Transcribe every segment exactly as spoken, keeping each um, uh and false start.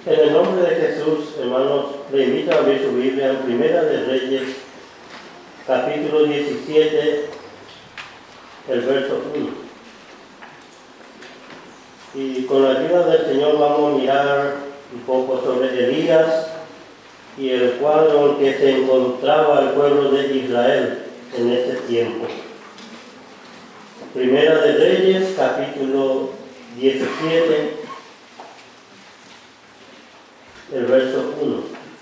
En el nombre de Jesús, hermanos, le invito a abrir su Biblia en Primera de Reyes, capítulo diecisiete, el verso uno. Y con la ayuda del Señor vamos a mirar un poco sobre Elías y el cuadro en que se encontraba el pueblo de Israel en ese tiempo. Primera de Reyes, capítulo diecisiete, el verso uno.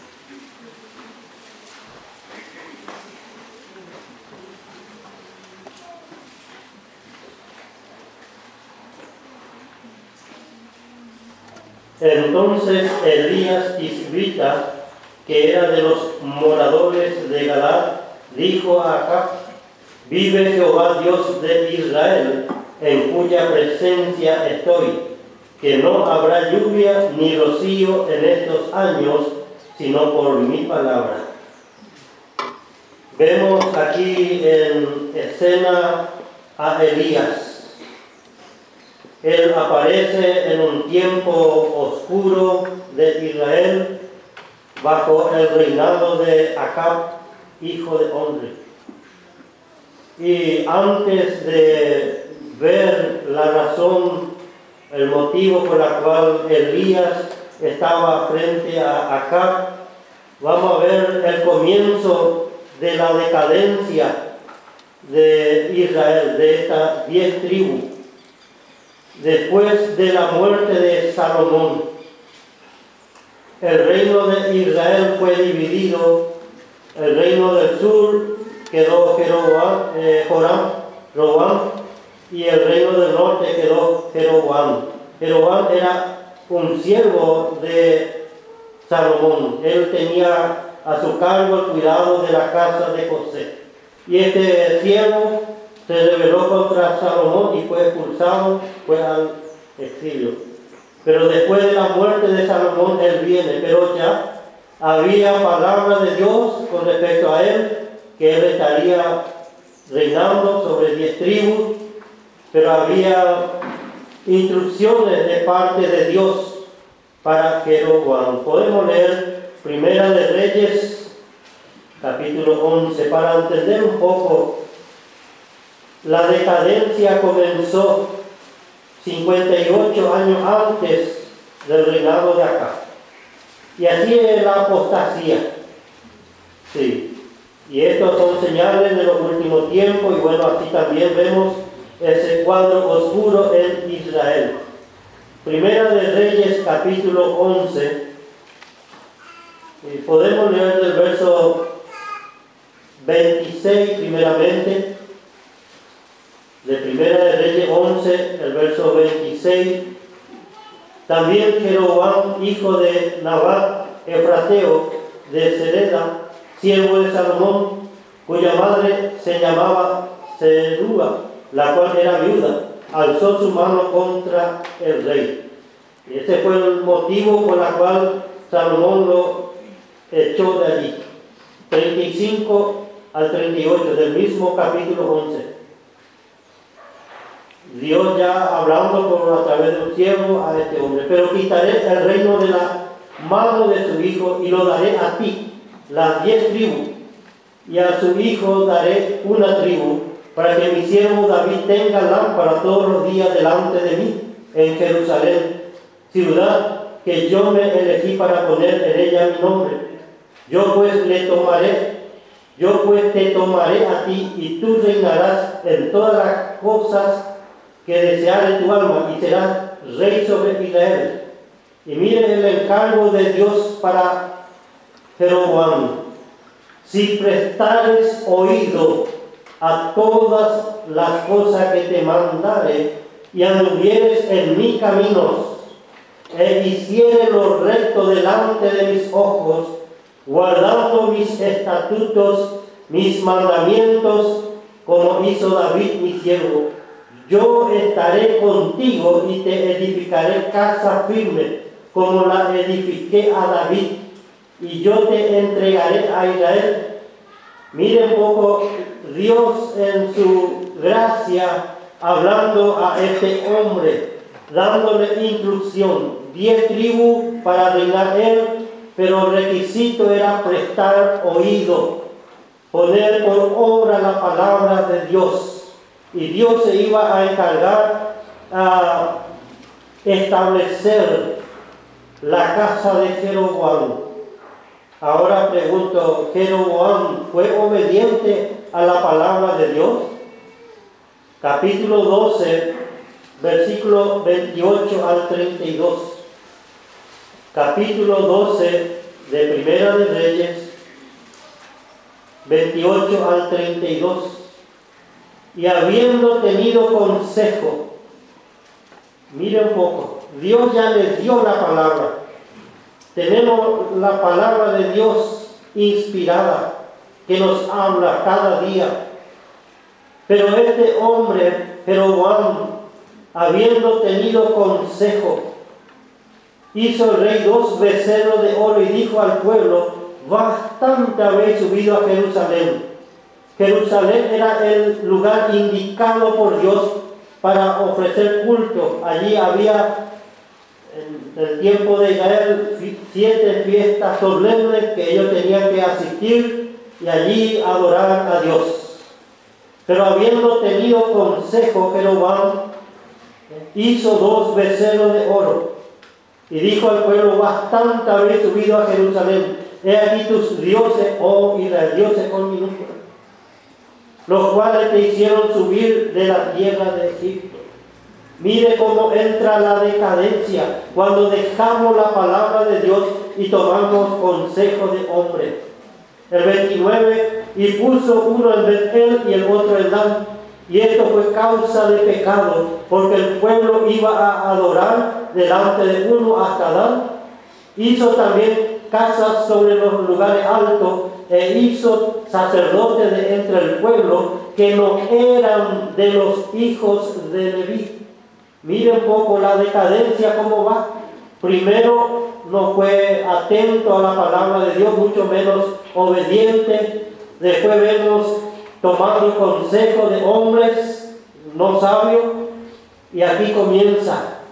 Entonces Elías tisbita, que era de los moradores de Galad, dijo a Acab: vive Jehová Dios de Israel, en cuya presencia estoy, que no habrá lluvia ni rocío en estos años, sino por mi palabra. Vemos aquí en escena a Elías. Él aparece en un tiempo oscuro de Israel, bajo el reinado de Acab, hijo de Omri. Y antes de ver la razón, el motivo por el cual Elías estaba frente a Acab, vamos a ver el comienzo de la decadencia de Israel, de estas diez tribus, después de la muerte de Salomón. El reino de Israel fue dividido. El reino del sur quedó Jeroboam, eh, Joram, Roboam, y el reino del norte quedó Jeroboam. Jeroboam era un siervo de Salomón. Él tenía a su cargo el cuidado de la casa de José. Y este siervo se rebeló contra Salomón y fue expulsado, fue al exilio. Pero después de la muerte de Salomón, él viene. Pero ya había palabra de Dios con respecto a él, que él estaría reinando sobre diez tribus. Pero había instrucciones de parte de Dios para Jeroboam. Podemos leer Primera de Reyes, capítulo once, para entender un poco. La decadencia comenzó cincuenta y ocho años antes del reinado de Acab. Y así es la apostasía. Sí. Y estos son señales de los últimos tiempos. Y bueno, aquí también vemos ese cuadro oscuro en Israel. Primera de Reyes, capítulo once. Y podemos leer del verso veintiséis primeramente. De Primera de Reyes once, el verso veintiséis. También Jeroboam, hijo de Nabat, Efrateo, de Sereda, siervo de Salomón, cuya madre se llamaba Serúa, la cual era viuda, alzó su mano contra el rey. Y ese fue el motivo por el cual Salomón lo echó de allí. treinta y cinco al treinta y ocho del mismo capítulo once. Dios ya hablando por a través de un siervo a este hombre: pero quitaré el reino de la mano de su hijo y lo daré a ti, las diez tribus, y a su hijo daré una tribu, para que mi siervo David tenga lámpara todos los días delante de mí en Jerusalén, ciudad que yo me elegí para poner en ella mi nombre. Yo pues le tomaré, yo pues te tomaré a ti, y tú reinarás en todas las cosas que deseare tu alma, y serás rey sobre Israel. Y miren el encargo de Dios para Jeroboam: si prestares oído a todas las cosas que te mandare, y anduvieres en mis caminos, e hicieres lo recto delante de mis ojos, guardando mis estatutos, mis mandamientos, como hizo David mi siervo, yo estaré contigo y te edificaré casa firme, como la edifiqué a David, y yo te entregaré a Israel. Miren un poco Dios en su gracia hablando a este hombre dándole instrucción. Diez tribus para reinar él, pero el requisito era prestar oído, poner por obra la palabra de Dios. Y Dios se iba a encargar a establecer la casa de Jeroboam. Ahora pregunto, ¿Jeroboam fue obediente a la palabra de Dios? Capítulo doce, versículo veintiocho al treinta y dos. Capítulo doce de Primera de Reyes, veintiocho al treinta y dos. Y habiendo tenido consejo, miren un poco, Dios ya les dio la palabra. Tenemos la palabra de Dios inspirada que nos habla cada día. Pero este hombre, Jeroboam, habiendo tenido consejo, hizo el rey dos becerros de oro y dijo al pueblo: bastante habéis subido a Jerusalén. Jerusalén era el lugar indicado por Dios para ofrecer culto. Allí había, en el tiempo de Israel, siete fiestas solemnes que ellos tenían que asistir y allí adorar a Dios. Pero habiendo tenido consejo, Jeroboam hizo dos becerros de oro y dijo al pueblo: bastante habéis subido a Jerusalén. He aquí tus dioses, oh Israel, dioses con minúsculas, los cuales te hicieron subir de la tierra de Egipto. Mire cómo entra la decadencia cuando dejamos la palabra de Dios y tomamos consejo de hombre. El veintinueve, y puso uno en Betel y el otro en Dan, y esto fue causa de pecado, porque el pueblo iba a adorar delante de uno hasta Dan. Hizo también casas sobre los lugares altos, e hizo sacerdotes de entre el pueblo que no eran de los hijos de Leví. Miren un poco la decadencia, cómo va. Primero no fue atento a la palabra de Dios, mucho menos obediente. Después vemos tomando consejo de hombres no sabios. Y aquí comienza.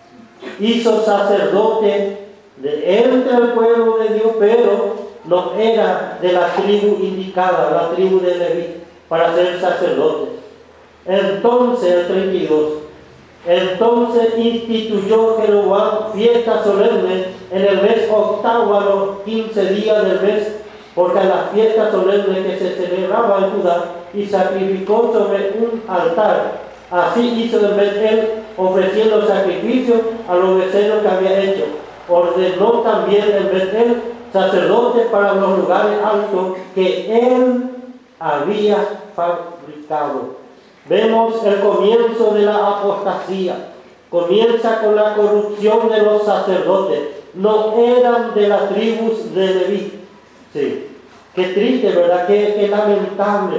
Hizo sacerdote de entre el pueblo de Dios, pero no era de la tribu indicada, la tribu de Leví, para ser sacerdote. Entonces, el treinta y dos. Entonces instituyó Jeroboam fiesta solemne en el mes octavo a los quince días del mes, porque a la fiesta solemne que se celebraba en Judá, y sacrificó sobre un altar. Así hizo en Betel, ofreciendo sacrificio a los becerros que había hecho. Ordenó también en Betel sacerdotes para los lugares altos que él había fabricado. Vemos el comienzo de la apostasía. Comienza con la corrupción de los sacerdotes. No eran de las tribus de Leví. Sí. Qué triste, ¿verdad? Qué, qué lamentable.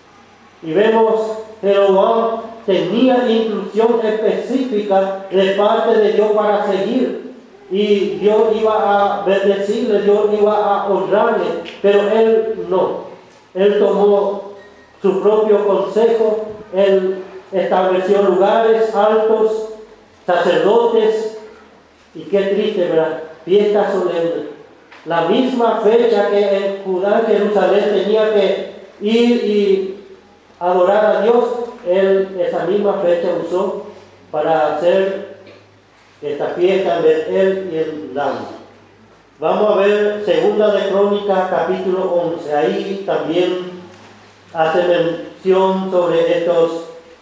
Y vemos Jeroboam tenía instrucción específica de parte de Dios para seguir. Y Dios iba a bendecirle, Dios iba a honrarle. Pero él no. Él tomó su propio consejo. Él estableció lugares altos, sacerdotes, y qué triste, ¿verdad? Fiesta solemne. La misma fecha que en Judá, Jerusalén, tenía que ir y adorar a Dios, él esa misma fecha usó para hacer esta fiesta en Betel y en Dan. Vamos a ver Segunda de Crónicas, capítulo once. Ahí también hace mención sobre estos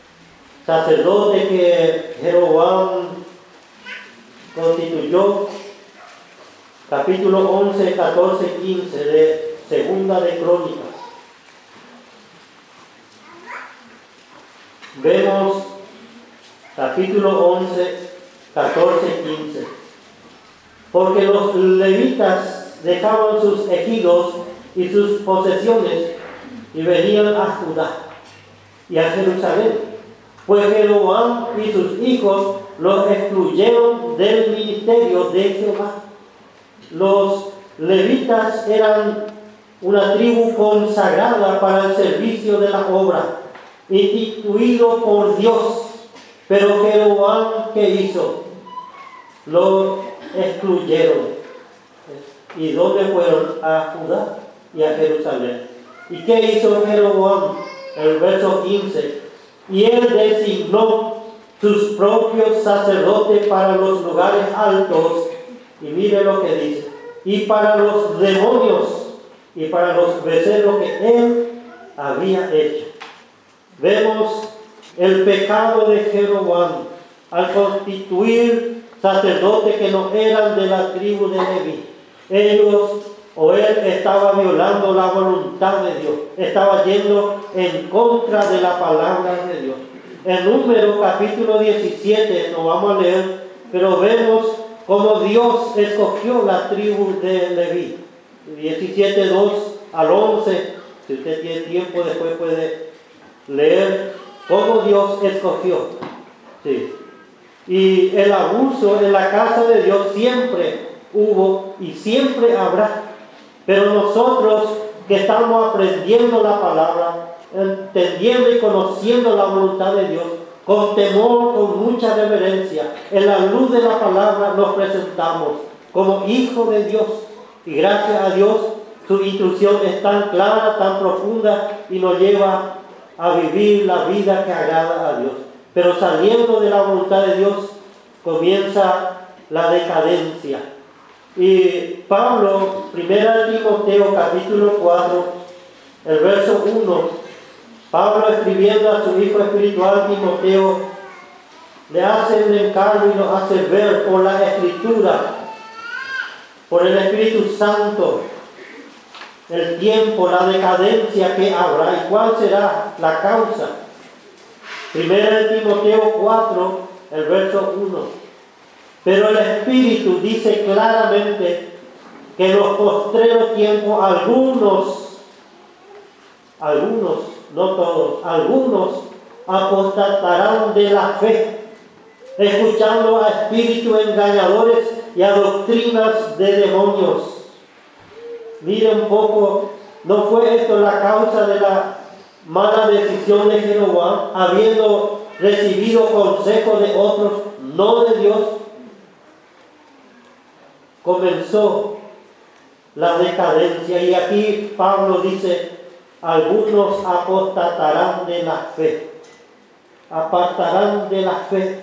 sacerdotes que Jeroboam constituyó. Capítulo once, catorce, quince de Segunda de Crónicas. Vemos capítulo once, catorce, quince. Porque los levitas dejaban sus ejidos y sus posesiones y venían a Judá y a Jerusalén, pues Jeroboam y sus hijos los excluyeron del ministerio de Jehová. Los levitas eran una tribu consagrada para el servicio de la obra, instituido por Dios. Pero Jeroboam, ¿qué hizo? Lo excluyeron. ¿Y dónde fueron? A Judá y a Jerusalén. ¿Y qué hizo Jeroboam? El verso quince. Y él designó sus propios sacerdotes para los lugares altos. Y mire lo que dice. Y para los demonios y para los becerros que él había hecho. Vemos el pecado de Jeroboam al constituir sacerdotes que no eran de la tribu de Leví. Ellos o él estaba violando la voluntad de Dios, estaba yendo en contra de la palabra de Dios. En Números capítulo diecisiete, no vamos a leer, pero vemos cómo Dios escogió la tribu de Leví. diecisiete, dos al once, si usted tiene tiempo después puede leer cómo Dios escogió. Sí. Y el abuso en la casa de Dios siempre hubo y siempre habrá. Pero nosotros que estamos aprendiendo la palabra, entendiendo y conociendo la voluntad de Dios, con temor, con mucha reverencia, en la luz de la palabra nos presentamos como hijos de Dios. Y gracias a Dios, su instrucción es tan clara, tan profunda y nos lleva a vivir la vida que agrada a Dios. Pero saliendo de la voluntad de Dios, comienza la decadencia. Y Pablo, primera de Timoteo, capítulo cuatro, el verso uno, Pablo escribiendo a su hijo espiritual Timoteo, le hace un encargo y nos hace ver por la Escritura, por el Espíritu Santo, el tiempo, la decadencia que habrá y cuál será la causa. Primera de Timoteo cuatro, el verso uno. Pero el Espíritu dice claramente que en los postreros tiempos algunos, algunos, no todos, algunos apostatarán de la fe, escuchando a espíritus engañadores y a doctrinas de demonios. Mire un poco, ¿no fue esto la causa de la mala decisión de Jeroboam, habiendo recibido consejo de otros, no de Dios? Comenzó la decadencia y aquí Pablo dice, algunos apostatarán de la fe, apartarán de la fe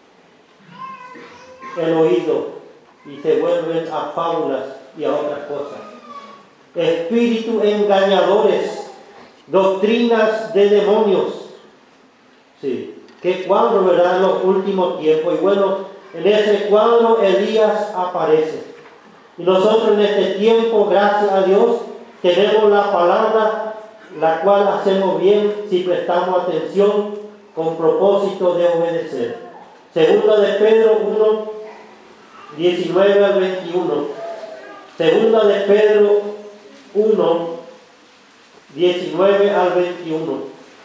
el oído y se vuelven a fábulas y a otras cosas. Espíritus engañadores, doctrinas de demonios. Sí, qué cuadro, ¿verdad? En los últimos tiempos. Y bueno, en ese cuadro Elías aparece. Y nosotros en este tiempo, gracias a Dios, tenemos la palabra, la cual hacemos bien si prestamos atención con propósito de obedecer. Segunda de Pedro uno, diecinueve al veintiuno. Segunda de Pedro uno, diecinueve al veintiuno.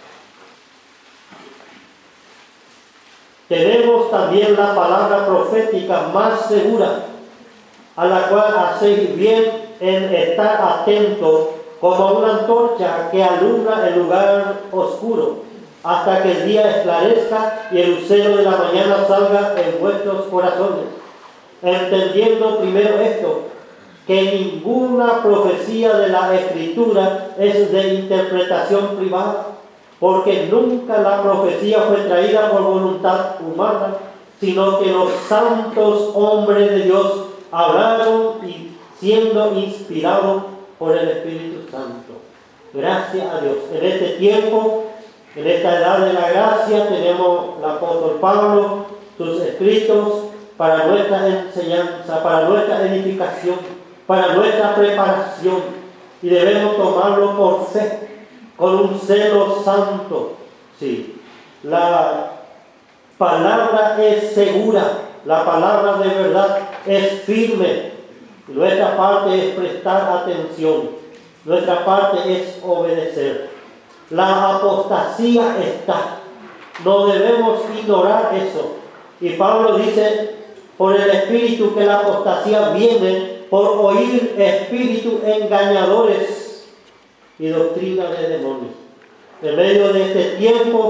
Tenemos también la palabra profética más segura, a la cual hacéis bien en estar atento como una antorcha que alumbra el lugar oscuro, hasta que el día esclarezca y el lucero de la mañana salga en vuestros corazones. Entendiendo primero esto, que ninguna profecía de la Escritura es de interpretación privada, porque nunca la profecía fue traída por voluntad humana, sino que los santos hombres de Dios hablaron y siendo inspirados por el Espíritu Santo. Gracias a Dios. En este tiempo, en esta edad de la gracia, tenemos el apóstol Pablo, sus escritos para nuestra enseñanza, para nuestra edificación, para nuestra preparación, y debemos tomarlo por fe, con un celo santo. Sí, la palabra es segura, la palabra de verdad es firme. Nuestra parte es prestar atención, nuestra parte es obedecer. La apostasía está, no debemos ignorar eso. Y Pablo dice por el Espíritu que la apostasía viene por oír espíritus engañadores y doctrina de demonios. En medio de este tiempo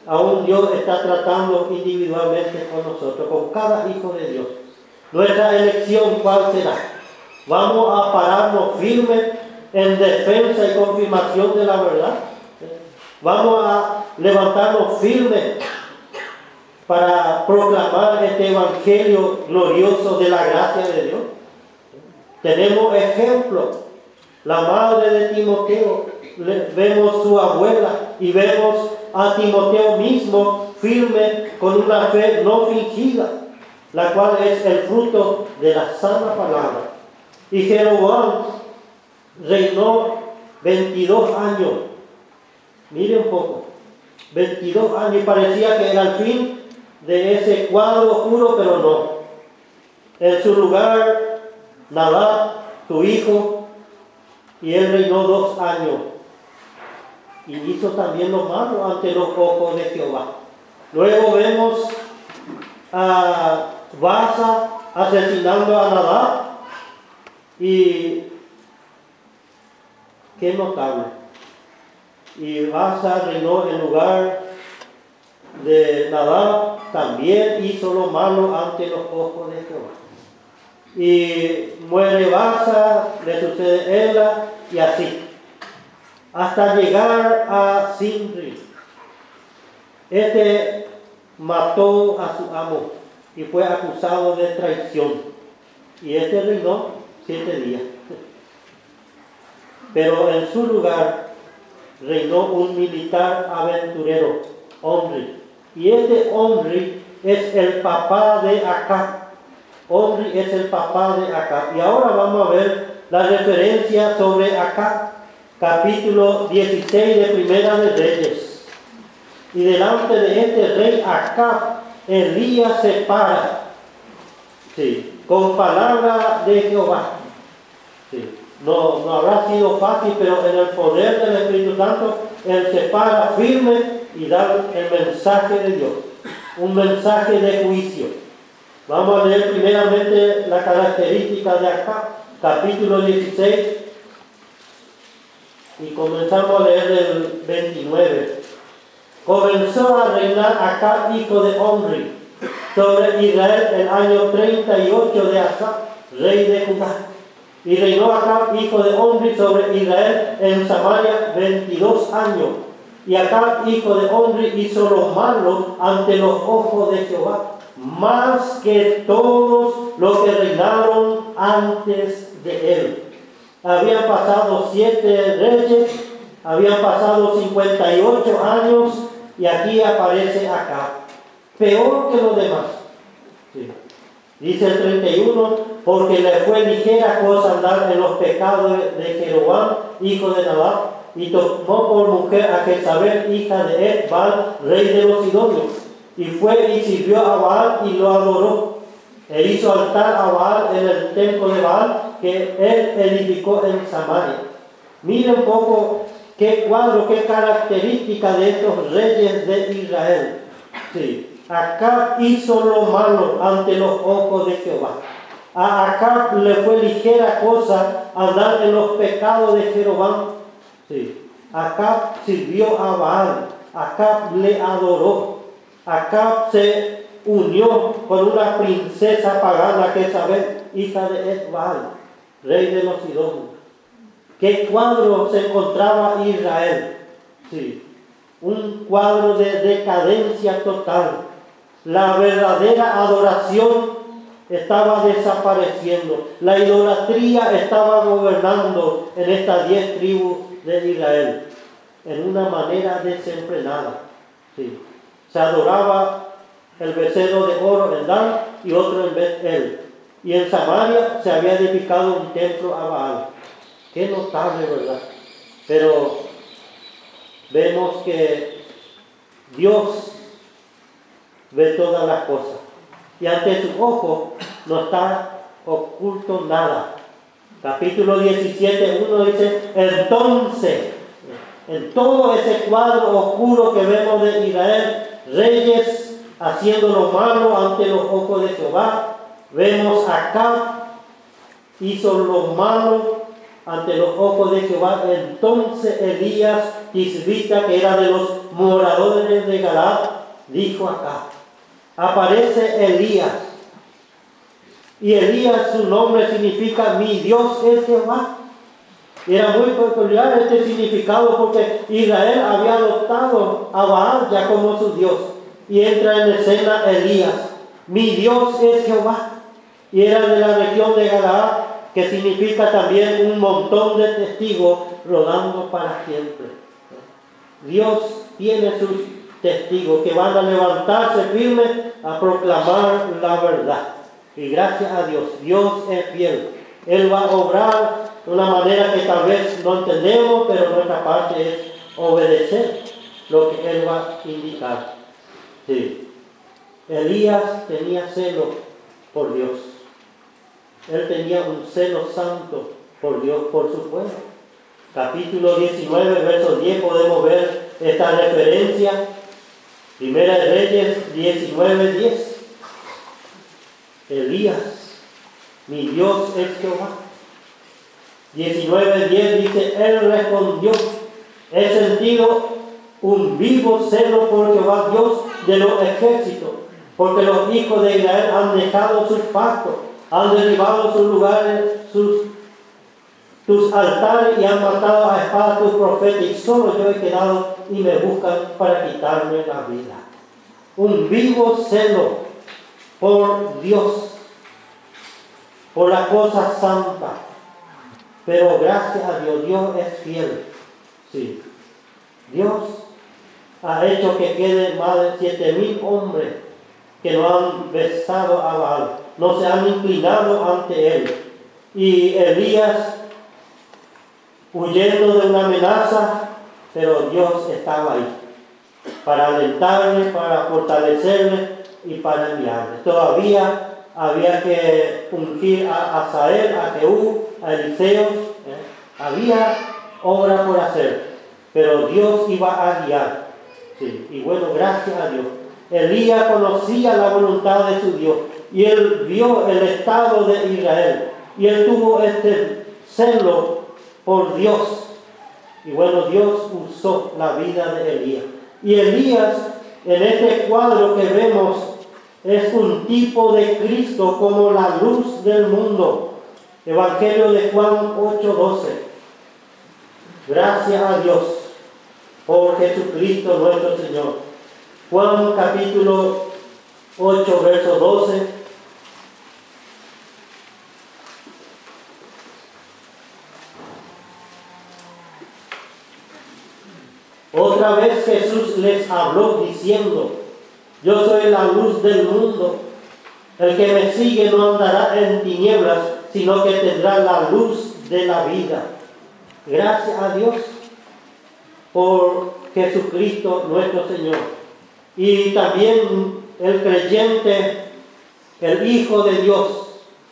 aún Dios está tratando individualmente con nosotros, con cada hijo de Dios. Nuestra elección, ¿cuál será? ¿Vamos a pararnos firmes en defensa y confirmación de la verdad? ¿Vamos a levantarnos firmes para proclamar este evangelio glorioso de la gracia de Dios? Tenemos ejemplos. La madre de Timoteo, vemos su abuela y vemos a Timoteo mismo firme con una fe no fingida, la cual es el fruto de la sana palabra. Y Jeroboam reinó veintidós años. Mire un poco, veintidós años, y parecía que era el fin de ese cuadro oscuro, pero no. En su lugar, Nadab, su hijo, y él reinó dos años. Y hizo también lo malo ante los ojos de Jehová. Luego vemos a Baasa asesinando a Nadab. Y qué notable. Y Baasa reinó en lugar de Nadab, también hizo lo malo ante los ojos de Jehová. Y muere Baasa, le sucede Ela, y así, hasta llegar a Zimri. Este mató a su amo y fue acusado de traición. Y este reinó siete días. Pero en su lugar reinó un militar aventurero, Omri. Y este Omri es el papá de Acab. Omri es el papá de Acab. Y ahora vamos a ver la referencia sobre Acab, capítulo dieciséis de Primera de Reyes. Y delante de este rey Acab, Elías se para, sí, con palabra de Jehová. Sí. No, no habrá sido fácil, pero en el poder del Espíritu Santo, él se para firme y da el mensaje de Dios, un mensaje de juicio. Vamos a leer primeramente la característica de Acab, capítulo dieciséis, y comenzamos a leer el veintinueve. Comenzó a reinar Acab, hijo de Omri, sobre Israel el año treinta y ocho de Asa, rey de Judá. Y reinó Acab, hijo de Omri, sobre Israel en Samaria veintidós años. Y Acab, hijo de Omri, hizo lo malo ante los ojos de Jehová, más que todos los que reinaron antes de él. Habían pasado siete reyes, habían pasado cincuenta y ocho años, y aquí aparece Acab, peor que los demás. Sí. Dice el treinta y uno, porque le fue ligera cosa andar en los pecados de Jeroboam, hijo de Nabat, y tomó por mujer a Jezabel, hija de Ed-Baal, rey de los Sidonios, y fue y sirvió a Baal y lo adoró, e hizo altar a Baal en el templo de Baal que él edificó en Samaria. Mire un poco qué cuadro, qué característica de estos reyes de Israel. Sí. Acab hizo lo malo ante los ojos de Jehová. A Acab le fue ligera cosa andar en los pecados de Jeroboam. Sí. Acab sirvió a Baal. Acab le adoró. Acab se unió con una princesa pagana, Jezabel, hija de Ed-Baal, rey de los Sidonios. ¿Qué cuadro se encontraba Israel? Sí. Un cuadro de decadencia total. La verdadera adoración estaba desapareciendo. La idolatría estaba gobernando en estas diez tribus de Israel en una manera desenfrenada. Sí. Se adoraba el becerro de oro en Dan y otro en Bet-El. Y en Samaria se había edificado un templo a Baal. Qué notable, ¿verdad? Pero vemos que Dios ve todas las cosas. Y ante sus ojos no está oculto nada. Capítulo diecisiete, uno dice, entonces, en todo ese cuadro oscuro que vemos de Israel, reyes haciendo lo malo ante los ojos de Jehová, vemos a Acab, hizo lo malo ante los ojos de Jehová. Entonces Elías Tisbita, que era de los moradores de Galaad, dijo acá, aparece Elías. Y Elías, su nombre significa mi Dios es Jehová. Era muy peculiar este significado porque Israel había adoptado a Baal ya como su Dios. Y entra en escena Elías. Mi Dios es Jehová. Y era de la región de Galaad, que significa también un montón de testigos rodando para siempre. Dios tiene sus testigos que van a levantarse firmes a proclamar la verdad. Y gracias a Dios, Dios es fiel. Él va a obrar de una manera que tal vez no entendemos, pero nuestra parte es obedecer lo que Él va a indicar. Sí. Elías tenía celo por Dios. Él tenía un celo santo por Dios, por su pueblo. Capítulo diecinueve, verso diez, podemos ver esta referencia. Primera de Reyes diecinueve, diez. Elías, mi Dios es Jehová. diecinueve, diez dice, él respondió, he sentido un vivo celo por Jehová Dios de los ejércitos, porque los hijos de Israel han dejado sus pactos, han derribado sus lugares, sus, tus altares y han matado a espada a tus profetas, y solo yo he quedado y me buscan para quitarme la vida. Un vivo celo por Dios, por la cosa santa. Pero gracias a Dios, Dios es fiel. Sí. Dios ha hecho que queden más de siete mil hombres que no han besado a Baal, no se han inclinado ante él. Y Elías, huyendo de una amenaza, pero Dios estaba ahí para alentarle, para fortalecerle y para enviarle. Todavía había que ungir a Asael, a Jehú, a Eliseo. ¿eh? Había obra por hacer, pero Dios iba a guiar. Sí. Y bueno, gracias a Dios. Elías conocía la voluntad de su Dios y él vio el estado de Israel y él tuvo este celo por Dios. Y bueno, Dios usó la vida de Elías. Y Elías, en este cuadro que vemos, es un tipo de Cristo como la luz del mundo. Evangelio de Juan ocho, doce. Gracias a Dios por Jesucristo nuestro Señor. Juan capítulo ocho, verso doce. Otra vez Jesús les habló diciendo, yo soy la luz del mundo. El que me sigue no andará en tinieblas, sino que tendrá la luz de la vida. Gracias a Dios por Jesucristo nuestro Señor. Y también el creyente, el Hijo de Dios,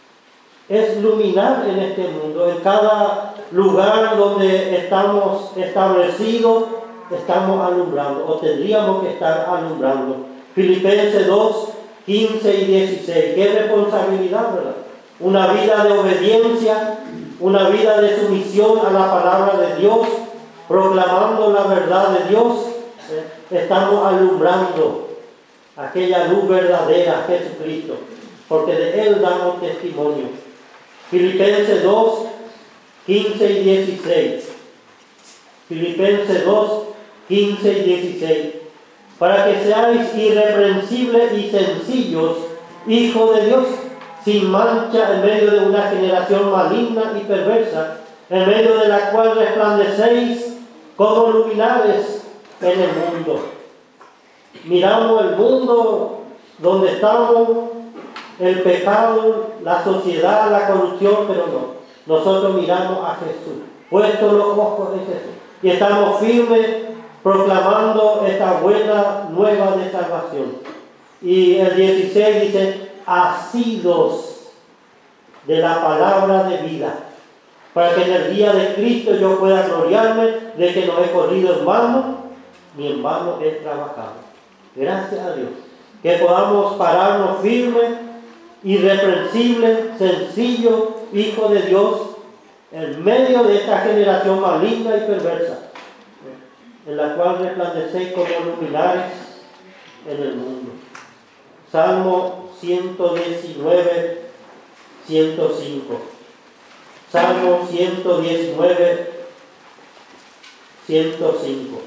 es luminar en este mundo. En cada lugar donde estamos establecidos, estamos alumbrando, o tendríamos que estar alumbrando. Filipenses dos, quince y dieciséis. Qué responsabilidad, ¿verdad? Una vida de obediencia, una vida de sumisión a la palabra de Dios, proclamando la verdad de Dios. Eh, estamos alumbrando aquella luz verdadera, Jesucristo, porque de Él damos testimonio. Filipenses dos, quince y dieciséis. Filipenses dos, quince y dieciséis. Para que seáis irreprensibles y sencillos, hijos de Dios, sin mancha en medio de una generación maligna y perversa, en medio de la cual resplandecéis como luminares en el mundo. Miramos el mundo donde estamos, el pecado, la sociedad, la corrupción, pero no. Nosotros miramos a Jesús, puestos los ojos en Jesús, y estamos firmes proclamando esta buena nueva de salvación. Y el dieciséis dice, asidos de la palabra de vida, para que en el día de Cristo yo pueda gloriarme de que no he corrido en vano, ni en vano he trabajado. Gracias a Dios. Que podamos pararnos firmes, irreprensibles, sencillos, hijos de Dios, en medio de esta generación maligna y perversa, en la cual resplandecéis como luminares en el mundo. Salmo ciento diecinueve, ciento cinco. Salmo ciento diecinueve, ciento cinco.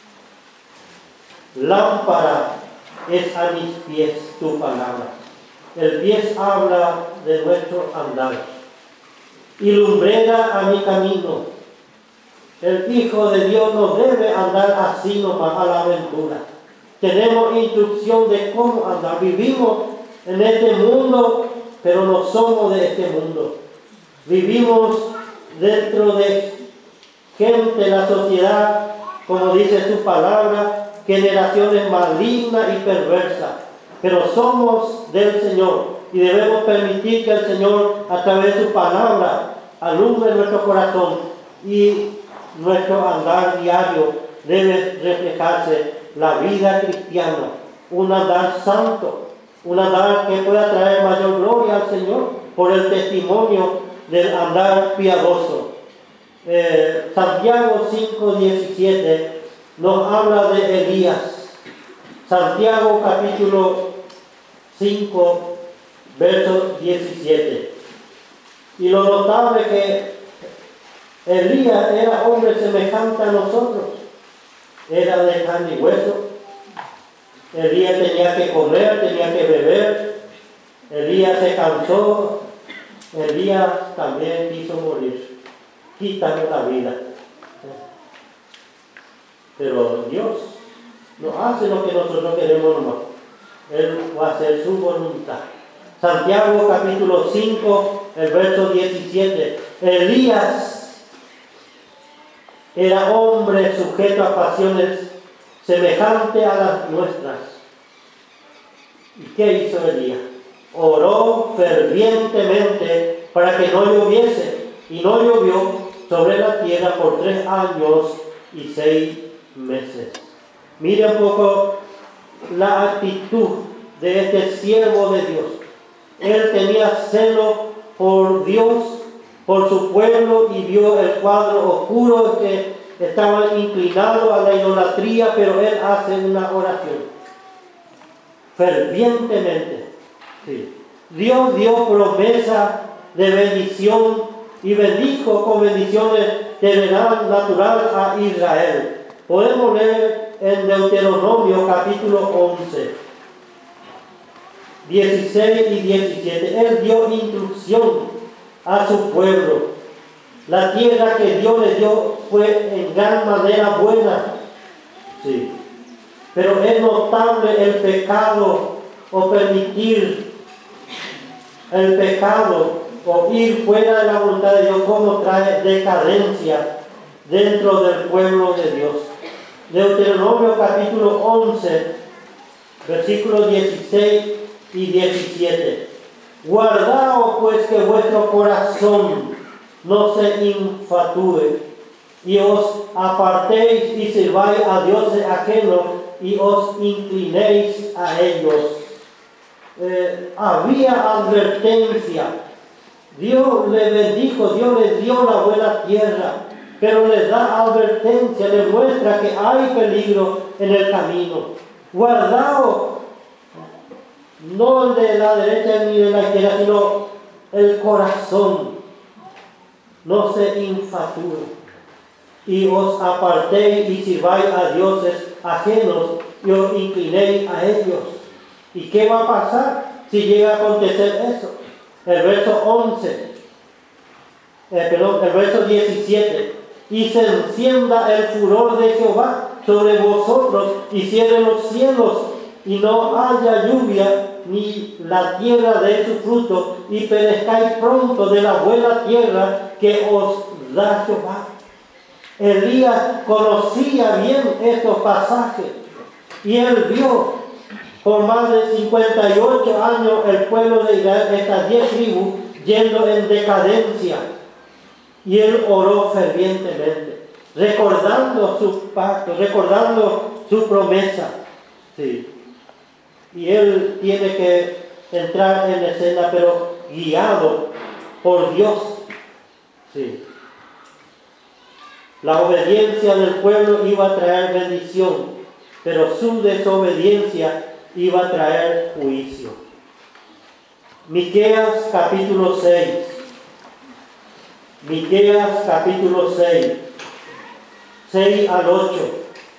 Lámpara es a mis pies tu palabra. El pie habla de nuestro andar. Y lumbrera a mi camino. El Hijo de Dios no debe andar así nomás a la aventura. Tenemos instrucción de cómo andar. Vivimos en este mundo, pero no somos de este mundo. Vivimos dentro de gente, la sociedad, como dice su palabra, generaciones malignas y perversas. Pero somos del Señor y debemos permitir que el Señor, a través de su palabra, alumbre nuestro corazón, y nuestro andar diario debe reflejarse la vida cristiana, un andar santo, un andar que pueda traer mayor gloria al Señor por el testimonio del andar piadoso. Eh, Santiago cinco diecisiete nos habla de Elías. Santiago capítulo cinco, verso diecisiete. Y lo notable que Elías era hombre semejante a nosotros. Era de carne y hueso. Elías tenía que comer, tenía que beber. Elías se cansó. Elías también quiso morir. Quítame la vida. Pero Dios no hace lo que nosotros queremos nomás. Él va a hacer su voluntad. Santiago capítulo cinco, el verso diecisiete. Elías era hombre sujeto a pasiones semejantes a las nuestras. ¿Y qué hizo Elías? Oró fervientemente para que no lloviese, y no llovió sobre la tierra por tres años y seis meses. Mire un poco la actitud de este siervo de Dios. Él tenía celo por Dios, por su pueblo, y vio el cuadro oscuro que estaban inclinados a la idolatría, pero él hace una oración fervientemente. Sí. Dios dio promesa de bendición y bendijo con bendiciones terrenal natural a Israel. Podemos leer en Deuteronomio capítulo once, dieciséis y diecisiete. Él dio instrucción a su pueblo. La tierra que Dios le dio fue en gran manera buena. Sí. Pero es notable el pecado, o permitir el pecado, o ir fuera de la voluntad de Dios, como trae decadencia dentro del pueblo de Dios. Deuteronomio capítulo once, versículos dieciséis y diecisiete. Guardaos pues que vuestro corazón no se infatué, y os apartéis y sirváis a dioses ajenos, y os inclinéis a ellos. Eh, había advertencia. Dios le bendijo, Dios le dio la buena tierra, pero le da advertencia, le muestra que hay peligro en el camino. Guardaos, no de la derecha ni de la izquierda, sino el corazón. No se infatué, y os apartéis y sirváis a dioses ajenos, y os inclinéis a ellos. ¿Y qué va a pasar si llega a acontecer eso? El verso once, eh, perdón, el verso diecisiete. Y se encienda el furor de Jehová sobre vosotros, y cierren los cielos, y no haya lluvia, ni la tierra dé su fruto, y perezcáis pronto de la buena tierra que os da Jehová. Elías conocía bien estos pasajes, y él vio por más de cincuenta y ocho años el pueblo de Israel, estas diez tribus, yendo en decadencia. Y él oró fervientemente, recordando su pacto, recordando su promesa. Sí. Y él tiene que entrar en escena, pero guiado por Dios. Sí. La obediencia del pueblo iba a traer bendición, pero su desobediencia iba a traer juicio. Miqueas capítulo seis. Miqueas capítulo seis. seis al ocho.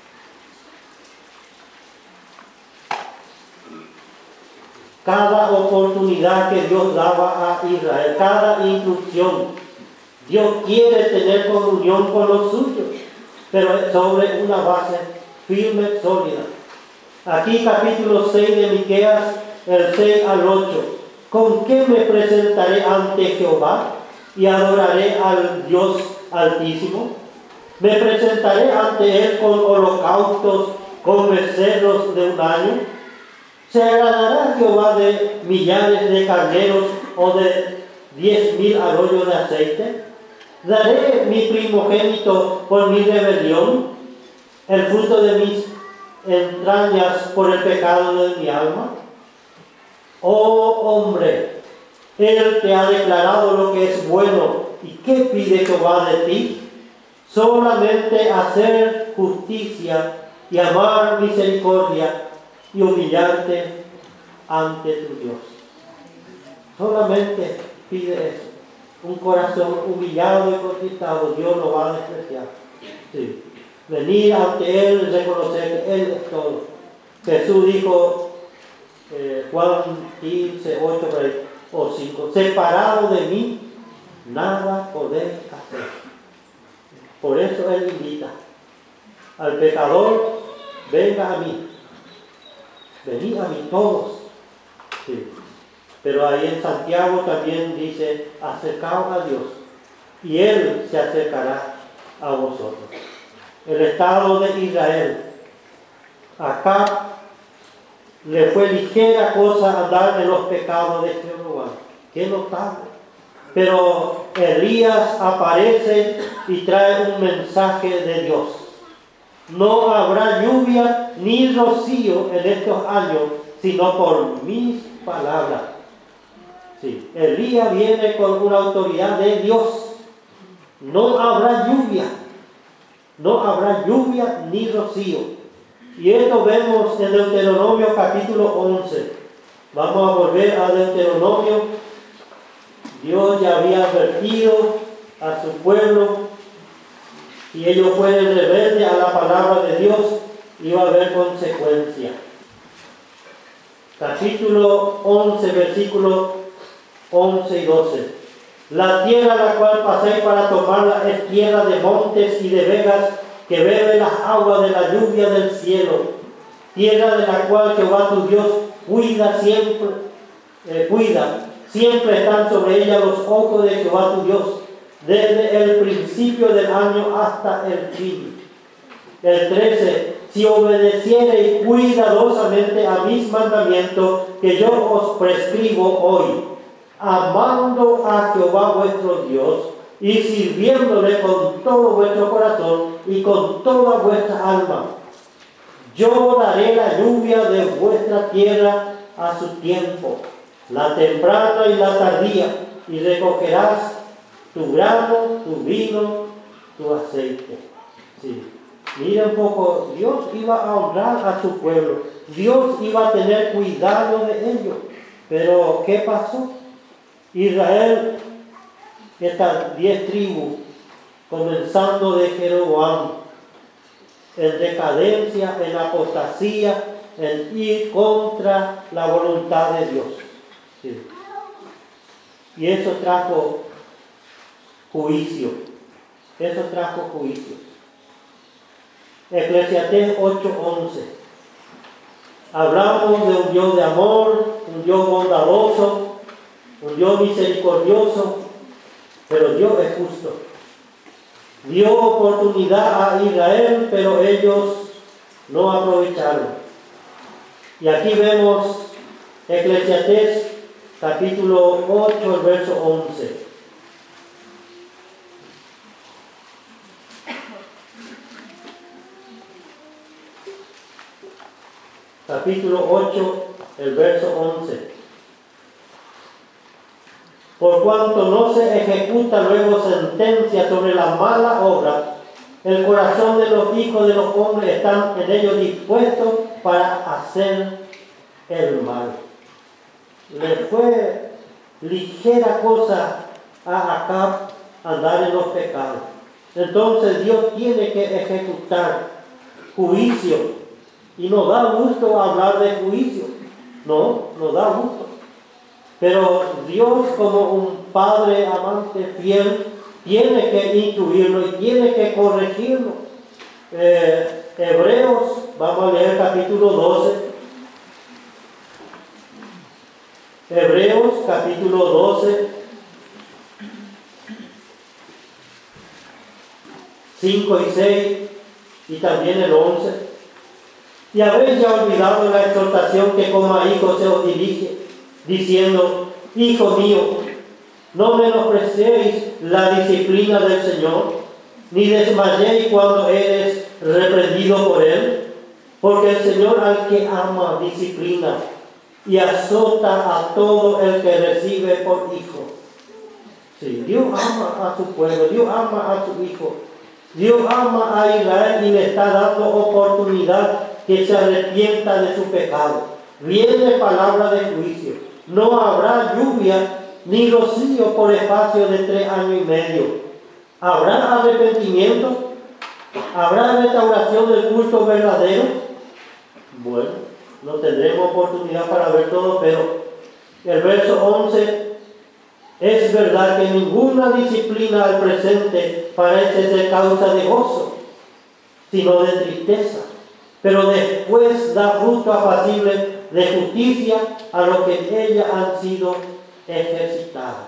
Cada oportunidad que Dios daba a Israel, cada instrucción, Dios quiere tener comunión con los suyos, pero sobre una base firme, sólida. Aquí capítulo seis de Miqueas, el seis al ocho. ¿Con qué me presentaré ante Jehová y adoraré al Dios Altísimo? ¿Me presentaré ante Él con holocaustos, con becerros de un año? ¿Se agradará Jehová de millares de carneros o de diez mil arroyos de aceite? ¿Daré mi primogénito por mi rebelión, el fruto de mis entrañas por el pecado de mi alma? Oh hombre, Él te ha declarado lo que es bueno. ¿Y qué pide Jehová de ti? Solamente hacer justicia y amar misericordia y humillarte ante tu Dios. Solamente pide eso. Un corazón humillado y contristado, Dios lo va a despreciar. Sí. Venir ante Él y reconocer que Él es todo. Jesús dijo, eh, Juan quince, ocho o cinco, separado de mí, nada podéis hacer. Por eso Él invita al pecador, venga a mí. Venid a mí todos. Sí. Pero ahí en Santiago también dice, acercaos a Dios y Él se acercará a vosotros. El Estado de Israel, acá le fue ligera cosa andar en los pecados de Jehová. Qué notable. Pero Elías aparece y trae un mensaje de Dios. No habrá lluvia ni rocío en estos años, sino por mis palabras. Sí. Elías viene con una autoridad de Dios. No habrá lluvia. No habrá lluvia ni rocío. Y esto vemos en Deuteronomio capítulo once. Vamos a volver a Deuteronomio. Dios ya había advertido a su pueblo. Si ellos fueran rebeldes a la palabra de Dios, iba a haber consecuencias. Capítulo once, versículos once y doce. La tierra a la cual paséis para tomarla es tierra de montes y de vegas, que bebe las aguas de la lluvia del cielo. Tierra de la cual Jehová tu Dios cuida siempre, eh, cuida. Siempre están sobre ella los ojos de Jehová tu Dios, desde el principio del año hasta el fin. El trece. Si obedeciereis cuidadosamente a mis mandamientos que yo os prescribo hoy, amando a Jehová vuestro Dios y sirviéndole con todo vuestro corazón y con toda vuestra alma, yo daré la lluvia de vuestra tierra a su tiempo, la temprana y la tardía, y recogerás tu grano, tu vino, tu aceite. Sí. Mira un poco, Dios iba a honrar a su pueblo, Dios iba a tener cuidado de ellos. Pero ¿qué pasó? Israel, estas diez tribus, comenzando de Jeroboam, en decadencia, en apostasía, en ir contra la voluntad de Dios. Sí. Y eso trajo juicio. Eso trajo juicio. Eclesiastés ocho once. Hablamos de un Dios de amor, un Dios bondadoso, un Dios misericordioso, pero Dios es justo. Dio oportunidad a Israel, pero ellos no aprovecharon. Y aquí vemos Eclesiastés capítulo ocho, el verso once. Capítulo ocho, el verso once. por cuanto no se ejecuta luego sentencia sobre la mala obra, el corazón de los hijos de los hombres están en ellos dispuestos para hacer el mal. Le fue ligera cosa a Acab andar en los pecados. Entonces Dios tiene que ejecutar juicio. Y nos da gusto hablar de juicio. No, nos da gusto. Pero Dios, como un padre amante fiel, tiene que instruirlo y tiene que corregirlo. Eh, Hebreos, vamos a leer capítulo doce. Hebreos capítulo doce, cinco y seis, y también el once. Y habéis ya olvidado la exhortación que como a hijos se os dirige, diciendo: Hijo mío, no menospreciéis la disciplina del Señor, ni desmayéis cuando eres reprendido por Él, porque el Señor al que ama disciplina y azota a todo el que recibe por hijo. Sí, Dios ama a su pueblo, Dios ama a su hijo, Dios ama a Israel y le está dando oportunidad que se arrepienta de su pecado. Viene palabra de juicio. No habrá lluvia ni rocío por espacio de tres años y medio. ¿Habrá arrepentimiento? ¿Habrá restauración del culto verdadero? Bueno, no tendremos oportunidad para ver todo, pero el verso once: es verdad que ninguna disciplina al presente parece ser causa de gozo, sino de tristeza, pero después da fruto apacible de justicia a los que en ella han sido ejercitados.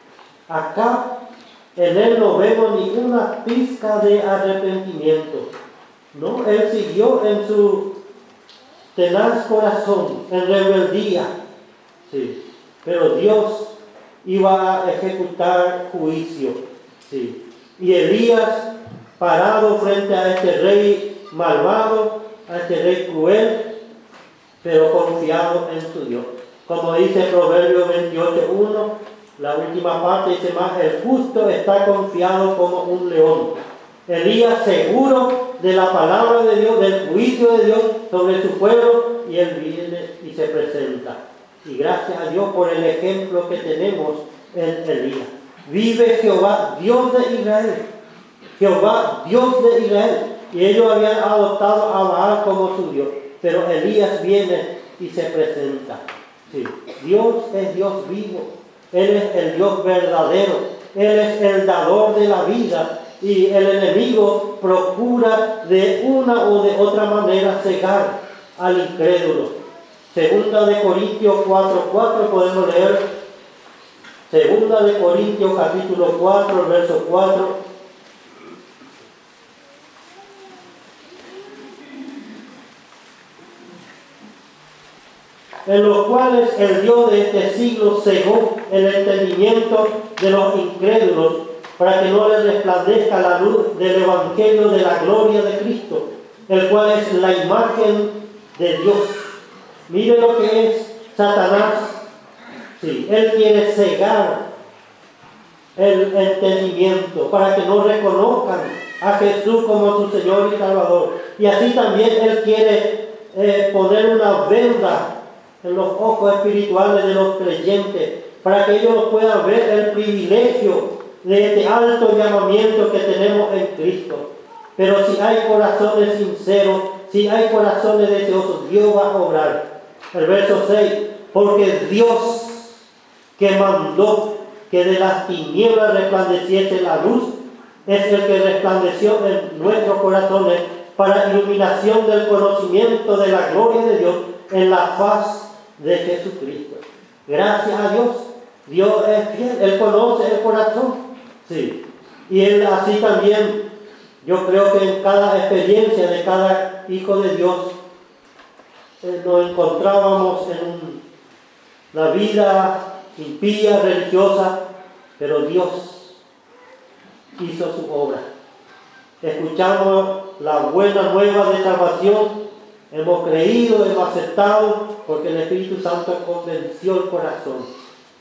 Acá en él no vemos ninguna pizca de arrepentimiento. No, él siguió en su tenaz corazón, en rebeldía. Sí. Pero Dios iba a ejecutar juicio. Sí. Y Elías, parado frente a este rey malvado, a este rey cruel, pero confiado en su Dios. Como dice Proverbios veintiocho uno, la última parte dice más: el justo está confiado como un león. Elías seguro de la palabra de Dios, del juicio de Dios sobre su pueblo, y él viene y se presenta. Y gracias a Dios por el ejemplo que tenemos en Elías. Vive Jehová, Dios de Israel. Jehová, Dios de Israel. Y ellos habían adoptado a Baal como su Dios. Pero Elías viene y se presenta. Sí. Dios es Dios vivo. Él es el Dios verdadero. Él es el dador de la vida. Y el enemigo procura de una o de otra manera cegar al incrédulo. Segunda de Corintios cuatro cuatro podemos leer. Segunda de Corintios capítulo cuatro, verso cuatro. En los cuales el Dios de este siglo cegó el entendimiento de los incrédulos, para que no les resplandezca la luz del Evangelio de la gloria de Cristo, el cual es la imagen de Dios. Mire lo que es Satanás. Sí, él quiere cegar el entendimiento para que no reconozcan a Jesús como su Señor y Salvador. Y así también él quiere eh, poner una venda en los ojos espirituales de los creyentes, para que ellos puedan ver el privilegio de este alto llamamiento que tenemos en Cristo. Pero si hay corazones sinceros, si hay corazones deseosos, Dios va a obrar. El verso seis: porque Dios, que mandó que de las tinieblas resplandeciese la luz, es el que resplandeció en nuestros corazones para iluminación del conocimiento de la gloria de Dios en la faz de Jesucristo. Gracias a Dios, Dios es fiel, Él conoce el corazón. Sí. Y Él así también, yo creo que en cada experiencia de cada hijo de Dios, eh, nos encontrábamos en la vida impía, religiosa, pero Dios hizo su obra. Escuchamos la buena nueva de salvación, hemos creído, hemos aceptado, porque el Espíritu Santo convenció el corazón.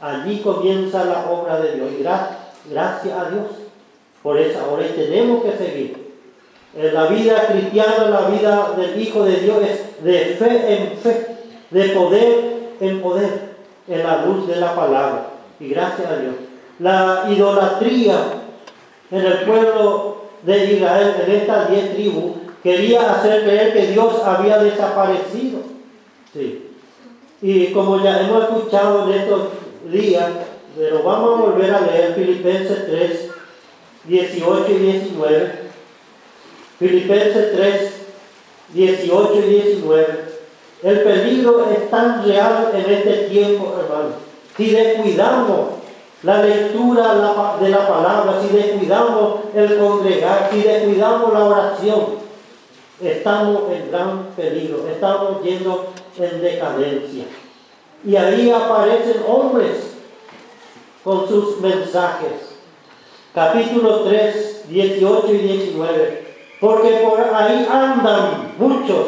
Allí comienza la obra de Dios. Y gra- gracias a Dios por esa obra. Y tenemos que seguir. En la vida cristiana, la vida del Hijo de Dios es de fe en fe, de poder en poder, en la luz de la palabra. Y gracias a Dios. La idolatría en el pueblo de Israel, en estas diez tribus, quería hacer creer que Dios había desaparecido. Sí. Y como ya hemos escuchado en estos días, pero vamos a volver a leer Filipenses tres, dieciocho y diecinueve. Filipenses tres, dieciocho y diecinueve. El peligro es tan real en este tiempo, hermano. Si descuidamos la lectura de la palabra, si descuidamos el congregar, si descuidamos la oración, estamos en gran peligro, estamos yendo en decadencia. Y ahí aparecen hombres con sus mensajes. Capítulo tres, dieciocho y diecinueve. Porque por ahí andan muchos,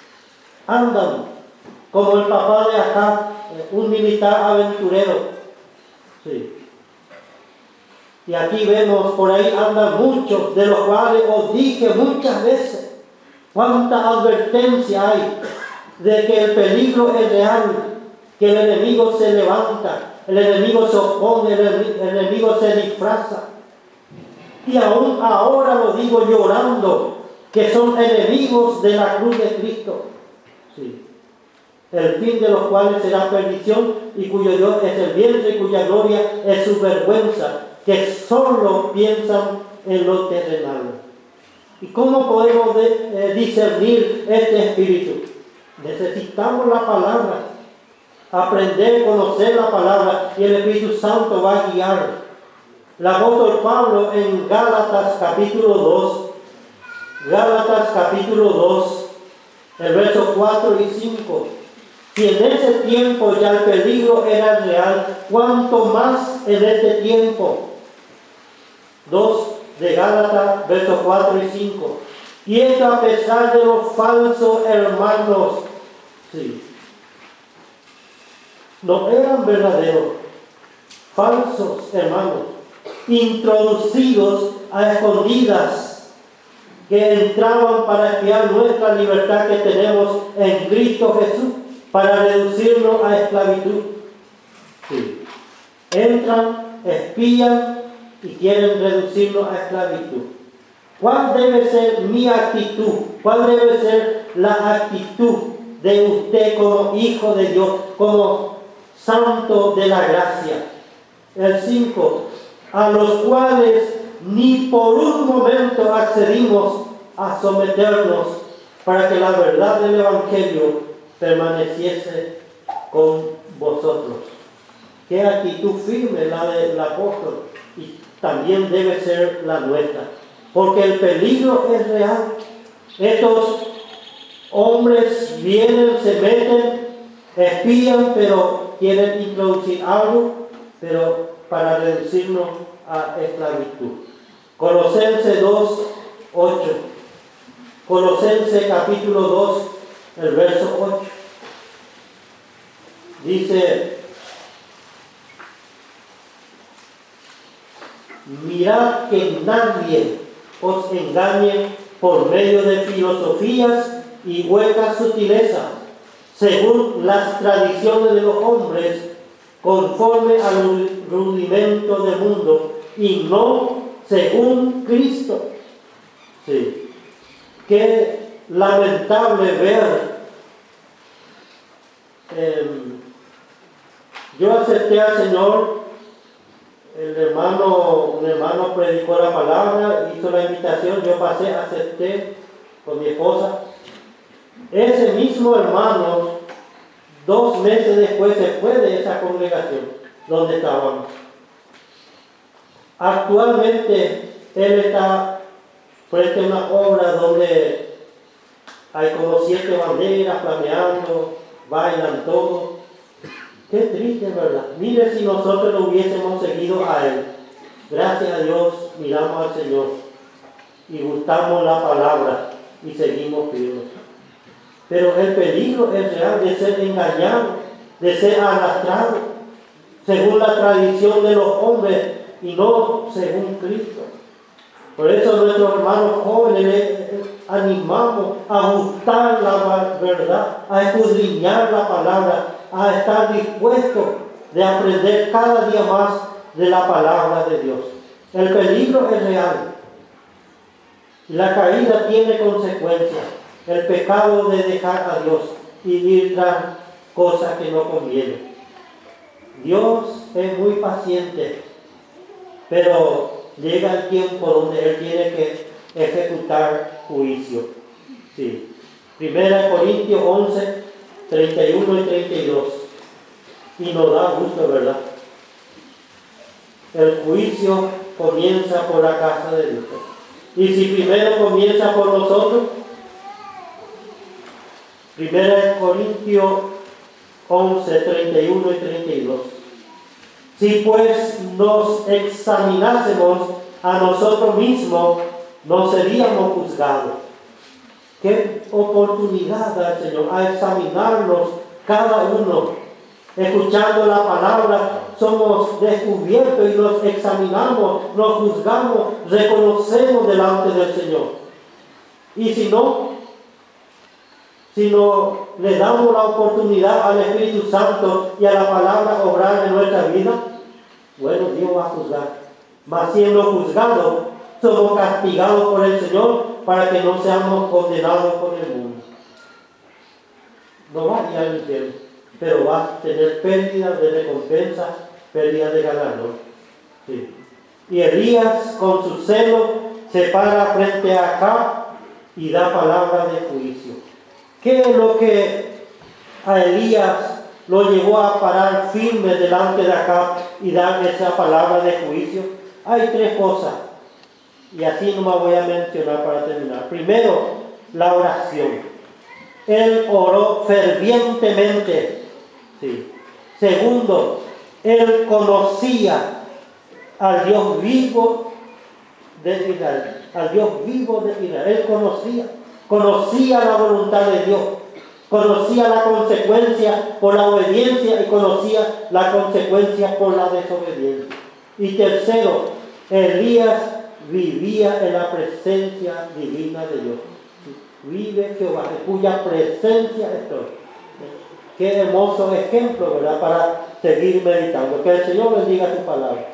andan como el papá de acá, un militar aventurero. Sí. Y aquí vemos, por ahí andan muchos, de los cuales os dije muchas veces, cuánta advertencia hay de que el peligro es real, que el enemigo se levanta, el enemigo se opone, el enemigo se disfraza. Y aún ahora lo digo llorando, que son enemigos de la cruz de Cristo. Sí. El fin de los cuales será perdición, y cuyo Dios es el vientre, y cuya gloria es su vergüenza, que solo piensan en lo terrenal. ¿Y cómo podemos de, eh, discernir este espíritu? Necesitamos la palabra, aprender, conocer la palabra, y el Espíritu Santo va a guiar. El apóstol Pablo en Gálatas capítulo dos, Gálatas capítulo dos, el verso cuatro y cinco. Si en ese tiempo ya el peligro era real, ¿cuánto más en este tiempo? dos de Gálatas, versos cuatro y cinco. Y esto a pesar de los falsos hermanos, sí, no eran verdaderos, falsos hermanos, introducidos a escondidas, que entraban para espiar nuestra libertad que tenemos en Cristo Jesús, para reducirnos a esclavitud. Sí. Entran, espían y quieren reducirnos a esclavitud. ¿Cuál debe ser mi actitud? ¿Cuál debe ser la actitud de usted como hijo de Dios, como santo de la gracia? El cinco. A los cuales ni por un momento accedimos a someternos para que la verdad del Evangelio permaneciese con vosotros. Qué actitud firme la del apóstol, y también debe ser la nuestra, porque el peligro es real. Estos hombres vienen, se meten, espían, pero quieren introducir algo, pero para reducirnos a esclavitud. Colosenses dos, ocho. Colosenses capítulo dos, el verso ocho. Dice: mirad que nadie os engañe por medio de filosofías y huecas sutilezas, según las tradiciones de los hombres, conforme al rudimento del mundo, y no según Cristo. Sí. Qué lamentable ver. Eh, yo acepté al Señor. El hermano, un hermano predicó la palabra, hizo la invitación, yo pasé, acepté con mi esposa. Ese mismo hermano, dos meses después, se fue de esa congregación donde estábamos. Actualmente él está frente a una obra donde hay como siete banderas flameando, bailan todo. Qué triste, ¿verdad? Mire si nosotros lo hubiésemos seguido a Él. Gracias a Dios miramos al Señor y gustamos la palabra y seguimos firmes. Pero el peligro es real de ser engañado, de ser arrastrado. según la tradición de los hombres y no según Cristo. Por eso nuestros hermanos jóvenes les animamos a buscar la verdad, a escudriñar la palabra, a estar dispuestos de aprender cada día más de la palabra de Dios. El peligro es real. La caída tiene consecuencias. El pecado de dejar a Dios y ir tras cosas que no convienen. Dios es muy paciente, pero llega el tiempo donde Él tiene que ejecutar juicio. Sí. Primera Corintios once, treinta y uno y treinta y dos. Y nos da gusto, ¿verdad? El juicio comienza por la casa de Dios. Y si primero comienza por nosotros, Primera Corintios once, treinta y uno y treinta y dos. Si pues nos examinásemos a nosotros mismos, no seríamos juzgados. Qué oportunidad da el Señor a examinarnos cada uno. Escuchando la palabra, somos descubiertos y nos examinamos, nos juzgamos, reconocemos delante del Señor. Y si no, si no le damos la oportunidad al Espíritu Santo y a la palabra obrar en nuestra vida, bueno, Dios va a juzgar. Mas siendo juzgados, somos castigados por el Señor para que no seamos condenados por el mundo. No va a ir al infierno, pero va a tener pérdida de recompensa, pérdida de galardón. Sí. Y Elías, con su celo, se para frente a Acab y da palabra de juicio. ¿Qué es lo que a Elías lo llevó a parar firme delante de Acab y dar esa palabra de juicio? Hay tres cosas, y así no me voy a mencionar para terminar. Primero, la oración. Él oró fervientemente. Sí. Segundo, él conocía al Dios vivo de Israel, al Dios vivo de Israel. Él conocía. Conocía la voluntad de Dios, conocía la consecuencia por la obediencia y conocía la consecuencia por la desobediencia. Y tercero, Elías vivía en la presencia divina de Dios. Vive Jehová, en cuya presencia estoy. Qué hermoso ejemplo, ¿verdad? Para seguir meditando. Que el Señor bendiga su palabra.